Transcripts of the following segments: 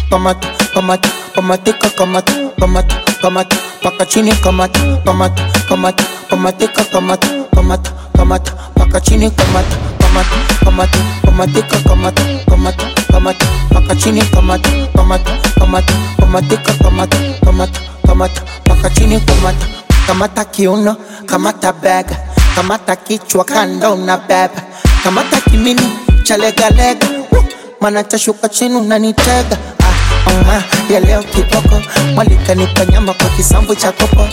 kamata, kamata, kamatika, kamata, kamata, kamata, paka chini, kamata, kamata, kamata, kamatika, kamata, kamata, kamata, paka chini, kamata, kamata, kamata, kamatika, kamata, kamata, kamata, paka chini, kamata, kamata, kamata, kamatika, kamata, kamata, kamata, paka chini, kamata, kamata kiuno, kamata bega, kamata kichwa kando na beba, kamata kimini chalega lega, mana tashuka chini unanitega. Ya leo kiboko mwalika nipa nyama kwa kisambu cha kopo.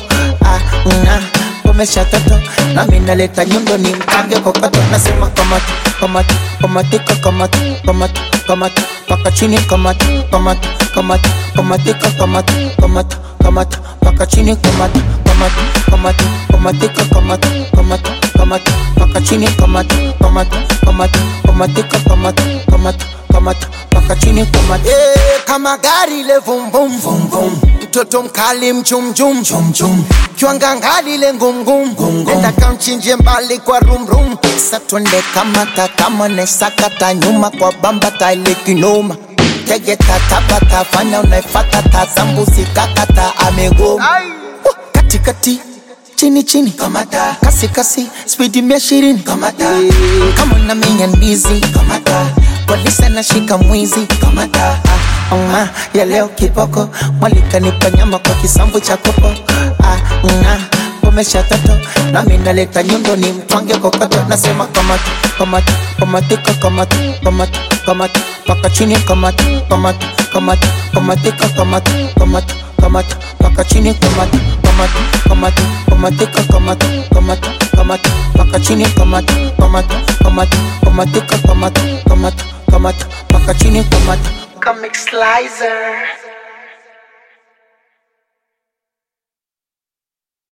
Pomesha toto na minaleta nyundo ni mkange kokoto. Nasema kamata, kamata, kamatika, kamata, kamata, kamata, paka chini, kamata, kamata, kamata, kamatika, kamata, kamata, kamata, paka chini, kamata, kamata, kamata, kamatika, kamata, kamata, kamata, paka chini, kamata, kamata, kamata, kamatika, kamata, kamata, kamata, paka chini, kamata. Kama gari le vum vum vum vum, mtoto mkali mchum chum chum, kiwanga ngali le ngum ngum, nenda kamchinje mbali kwa rum rum. Satwende kamata kama nesakata, nyuma kwa bamba taile kinoma. Tege tatapata fanya unaifata tazambuzi kakata amegoma. Kati kati chini chini kamata, kasi kasi speedi 120 kamata, kama na minya ndizi kamata, polisi anashika mwizi kamata. Ya leo kiboko mwalika nipa nyama kwa kisambu cha kopo. Pomesha toto na minaleta nyundo ni mtwange kokoto. Nasema kamata, kamata, kamatika, kamata, kamata, kamata, paka chini, kamata, kamata, kamata, kamatika, kamata, kamata, kamata, paka chini, kamata, kamata, kamata, kamatika, kamata, kamata, kamata, paka chini, kamata, kamata, kamata, kamatika, kamata, kamata, kamata, paka chini, kamata. Comic Slicer.